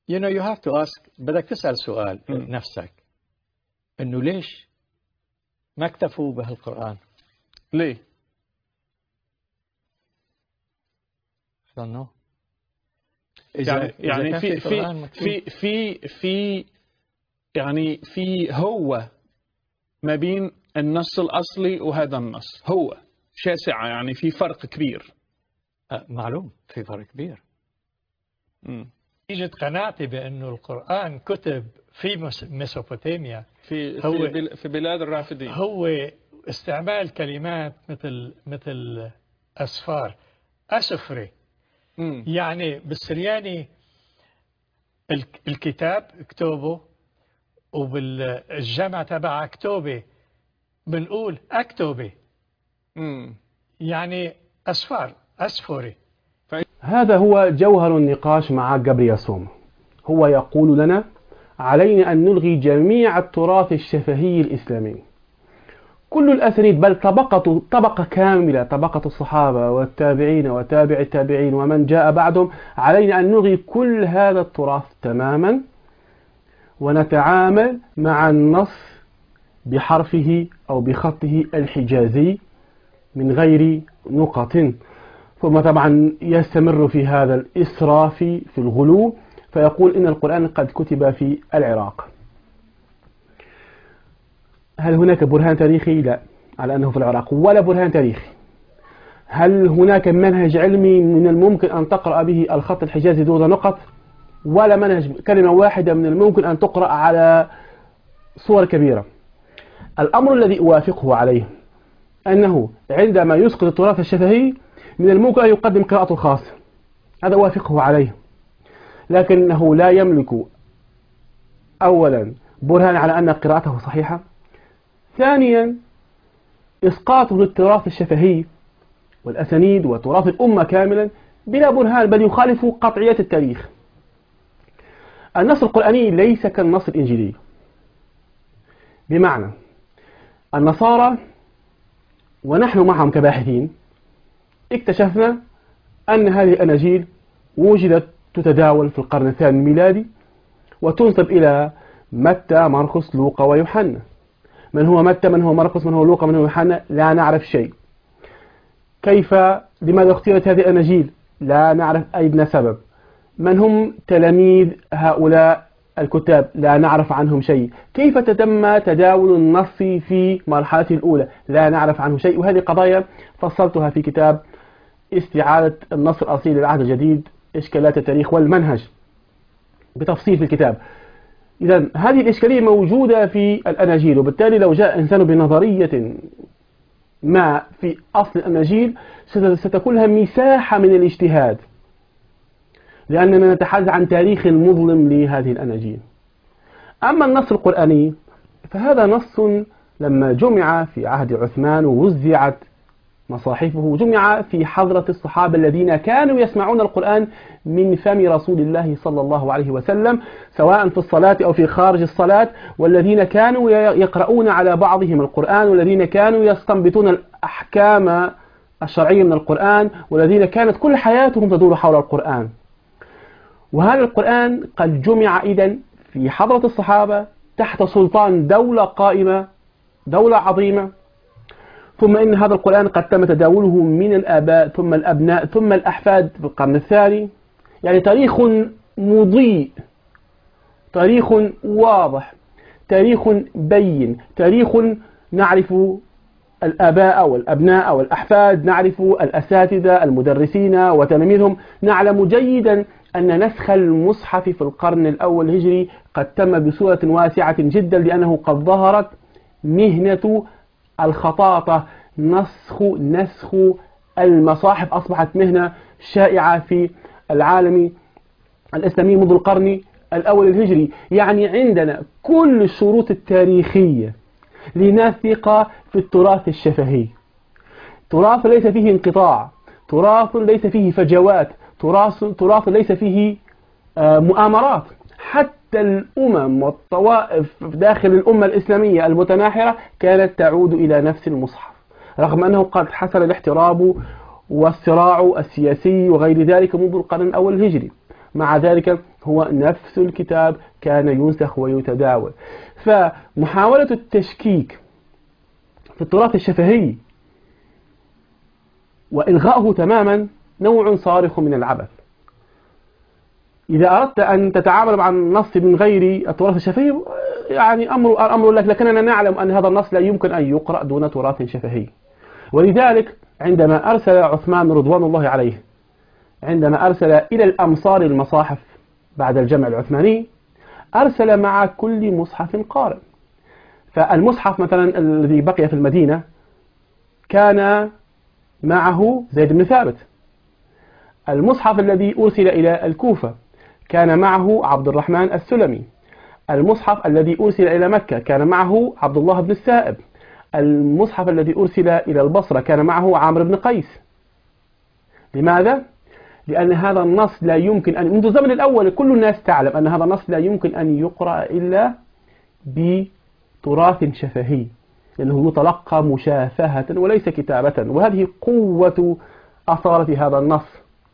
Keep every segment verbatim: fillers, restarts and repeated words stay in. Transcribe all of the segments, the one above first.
You know you have to ask. بدك تسأل سؤال م. نفسك إنه ليش ما اكتفوا بهالقرآن؟ ليه؟ I don't know. يعني يعني في في في في في يعني في هو ما بين النص الأصلي وهذا النص هو شاسعة، يعني في فرق كبير. أه معلوم في فرق كبير. م. يجد قناعتي بأنه القرآن كتب في ميسوبوتاميا، في هو في في بلاد الرافدين. هو استعمال كلمات مثل مثل أسفار أسفري. م. يعني بالسرياني الكتاب اكتوبه، وبالجمع تبع اكتوبه بنقول اكتوبه. م. يعني أسفار أسفوري. هذا هو جوهر النقاش مع جابرييل سوم. هو يقول لنا علينا أن نلغي جميع التراث الشفهي الإسلامي، كل الأسانيد، بل طبقة طبقة كاملة، طبقة الصحابة والتابعين وتابع التابعين ومن جاء بعدهم. علينا أن نلغي كل هذا التراث تماما ونتعامل مع النص بحرفه أو بخطه الحجازي من غير نقط. ثم طبعا يستمر في هذا الإسراف في الغلو، فيقول إن القرآن قد كتب في العراق. هل هناك برهان تاريخي؟ لا على أنه في العراق، ولا برهان تاريخي. هل هناك منهج علمي من الممكن أن تقرأ به الخط الحجازي دون نقط؟ ولا منهج، كلمة واحدة من الممكن أن تقرأ على صور كبيرة. الأمر الذي أوافقه عليه أنه عندما يسقط التراث الشفهي من الممكن أن يقدم قراءته الخاصة، هذا أوافقه عليه، لكنه لا يملك أولا برهان على أن قراءته صحيحة، ثانيا إسقاطه للتراث الشفهي والأسانيد وتراث الأمة كاملا بلا برهان، بل يخالف قطعيات التاريخ. النص القرآني ليس كالنص الإنجيلي، بمعنى النصارى ونحن معهم كباحثين اكتشفنا أن هذه الأناجيل وجدت تتداول في القرن الثاني الميلادي وتنسب إلى متى مرقس لوقا ويوحنا. من هو متى؟ من هو مرقس؟ من هو لوقا؟ من هو يوحنا؟ لا نعرف شيء. كيف؟ لماذا اختيرت هذه الأناجيل؟ لا نعرف أي سبب. من هم تلاميذ هؤلاء الكتاب؟ لا نعرف عنهم شيء. كيف تم تداول النص في مرحلته الأولى؟ لا نعرف عنه شيء. وهذه قضايا فصلتها في كتاب استعادة النص الأصيل للعهد الجديد، إشكالات التاريخ والمنهج، بتفصيل في الكتاب. إذا هذه الإشكالية موجودة في الأناجيل، وبالتالي لو جاء إنسان بنظرية ما في أصل الأناجيل ستكون لها مساحة من الاجتهاد، لأننا نتحدث عن تاريخ مظلم لهذه الأناجيل. أما النص القرآني فهذا نص لما جمع في عهد عثمان ووزعت مصاحفه، جمع في حضرة الصحابة الذين كانوا يسمعون القرآن من فم رسول الله صلى الله عليه وسلم، سواء في الصلاة أو في خارج الصلاة، والذين كانوا يقرؤون على بعضهم القرآن، والذين كانوا يستنبطون الأحكام الشرعية من القرآن، والذين كانت كل حياتهم تدور حول القرآن. وهذا القرآن قد جمع إذن في حضرة الصحابة تحت سلطان دولة قائمة، دولة عظيمة. ثم إن هذا القرآن قد تم تداوله من الآباء ثم الأبناء ثم الأحفاد في القرن الثاني. يعني تاريخ مضيء، تاريخ واضح، تاريخ بين، تاريخ نعرف الآباء والأبناء والأحفاد، نعرف الأساتذة المدرسين وتلاميذهم، نعلم جيدا أن نسخ المصحف في القرن الأول الهجري قد تم بصورة واسعة جدا، لأنه قد ظهرت مهنة الخطاطة. نسخ نسخ المصاحف أصبحت مهنة شائعة في العالم الإسلامي منذ القرن الأول الهجري. يعني عندنا كل الشروط التاريخية لنثق في التراث الشفهي، تراث ليس فيه انقطاع، تراث ليس فيه فجوات، تراث, تراث ليس فيه مؤامرات. حتى الأمم والطوائف داخل الأمة الإسلامية المتناحرة كانت تعود إلى نفس المصحف، رغم أنه قد حصل الاحتراب والصراع السياسي وغير ذلك منذ القرن الأول الهجري. مع ذلك هو نفس الكتاب كان ينسخ ويتداول. فمحاولة التشكيك في التراث الشفهي وإلغائه تماما نوع صارخ من العبث. إذا أردت أن تتعامل مع النص من غير التراث الشفهي يعني أمر أمر لك، لكننا نعلم أن هذا النص لا يمكن أن يقرأ دون تراث شفهي. ولذلك عندما أرسل عثمان رضوان الله عليه عندما أرسل إلى الأمصار المصاحف بعد الجمع العثماني أرسل مع كل مصحف قارئ. فالمصحف مثلا الذي بقي في المدينة كان معه زيد بن ثابت. المصحف الذي أرسل إلى الكوفة كان معه عبد الرحمن السلمي. المصحف الذي أرسل إلى مكة كان معه عبد الله بن السائب. المصحف الذي أرسل إلى البصرة كان معه عامر بن قيس. لماذا؟ لأن هذا النص لا يمكن أن منذ الزمن الأول كل الناس تعلم أن هذا النص لا يمكن أن يقرأ إلا بتراث شفهي، لأنه يتلقى مشافهة وليس كتابة، وهذه قوة أصالة هذا النص.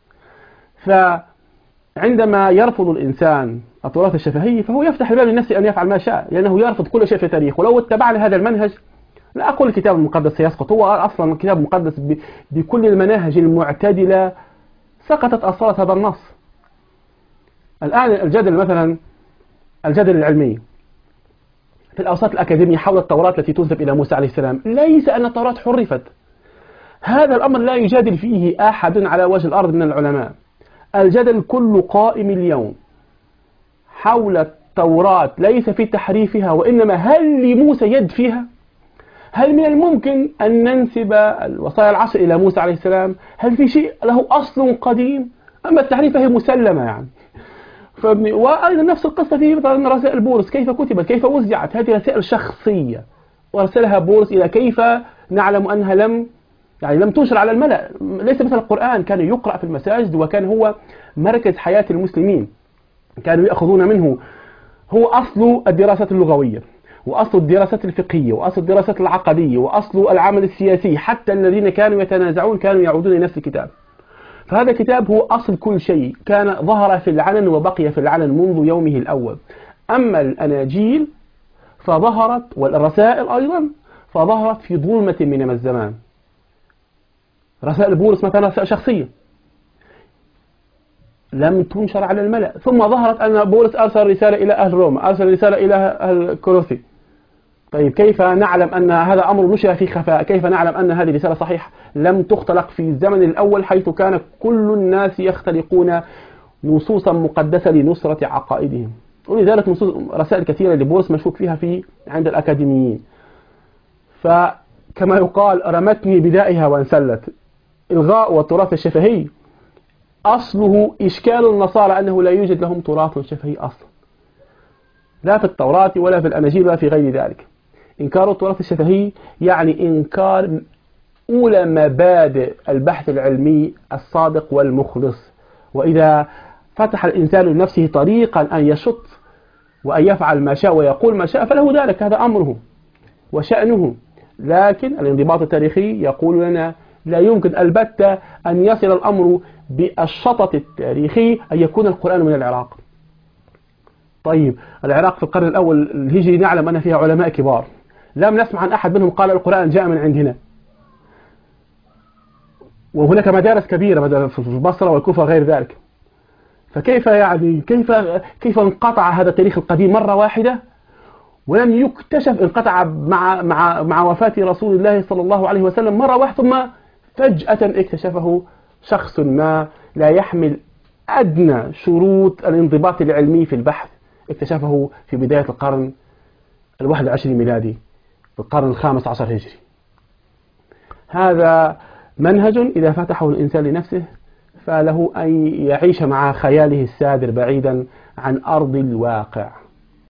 فعندما يرفض الإنسان التراث الشفهي فهو يفتح الباب لنفسه أن يفعل ما شاء، لأنه يرفض كل شيء في التاريخ. ولو اتبعنا هذا المنهج لا أقول الكتاب المقدس سيسقط، هو أصلا الكتاب المقدس بكل المناهج المعتدلة سقطت أصالة هذا النص. الآن الجدل مثلا الجدل العلمي في الأوساط الأكاديمية حول التوراة التي تنسب إلى موسى عليه السلام، ليس أن التوراة حرفت، هذا الأمر لا يجادل فيه أحد على وجه الأرض من العلماء. الجدل كله قائم اليوم حول التوراة ليس في تحريفها، وإنما هل لموسى يد فيها؟ هل من الممكن أن ننسب الوصايا العشر إلى موسى عليه السلام؟ هل في شيء له أصل قديم؟ أما التحريف فهي مسلمة يعني. وأيضا نفس القصة في مثلا رسائل بولس، كيف كتبت، كيف وزعت، هذه رسائل شخصية وأرسلها بولس إلى كيف نعلم أنها لم يعني لم تنشر على الملأ. ليس مثل القرآن كان يقرأ في المساجد وكان هو مركز حياة المسلمين، كانوا يأخذون منه، هو أصل الدراسات اللغوية وأصل الدراسات الفقهية وأصل الدراسات العقدية وأصل العمل السياسي، حتى الذين كانوا يتنازعون كانوا يعودون إلى نفس الكتاب. فهذا الكتاب هو أصل كل شيء، كان ظهر في العلن وبقي في العلن منذ يومه الأول. أما الأناجيل فظهرت والرسائل أيضا فظهرت في ظلمة من الزمان. رسائل بولس مثلا رسائل شخصية لم تنشر على الملأ، ثم ظهرت أن بولس أرسل رسالة إلى أهل روما، أرسل رسالة إلى أهل كولوسي. طيب كيف نعلم أن هذا أمر نشر في خفاء؟ كيف نعلم أن هذه رسالة صحيحة؟ لم تختلق في الزمن الأول حيث كان كل الناس يختلقون نصوصا مقدسة لنصرة عقائدهم. ولذلك نصوص رسائل كثيرة لبولس مشكوك فيها في عند الأكاديميين. فكما يقال رمتني بدائها وانسلت. إلغاء والتراث الشفهي أصله إشكال النصارى أنه لا يوجد لهم تراث شفهي أصلا، لا في التوراة ولا في الأناجيل ولا في غير ذلك. إنكار التراث الشفهي يعني إنكار أولى مبادئ البحث العلمي الصادق والمخلص. وإذا فتح الإنسان لنفسه طريقا أن يشط وأن يفعل ما شاء ويقول ما شاء فله ذلك، هذا أمره وشأنه. لكن الانضباط التاريخي يقول لنا لا يمكن البتة أن يصل الأمر بالشطط التاريخي أن يكون القرآن من العراق. طيب العراق في القرن الأول الهجري نعلم أن فيها علماء كبار، لم نسمع عن أحد منهم قال القرآن جاء من عندنا. وهناك مدارس كبيرة في البصرة والكوفة وغير ذلك. فكيف يعني كيف كيف انقطع هذا التاريخ القديم مرة واحدة ولم يكتشف؟ انقطع مع مع مع وفاة رسول الله صلى الله عليه وسلم مرة واحدة، ثم فجأة اكتشفه شخص ما لا يحمل أدنى شروط الانضباط العلمي في البحث، اكتشفه في بداية القرن الواحد العشرين ميلادي، في القرن الخامس عشر هجري. هذا منهج إذا فتحه الإنسان لنفسه فله أن يعيش مع خياله السادر بعيدا عن أرض الواقع.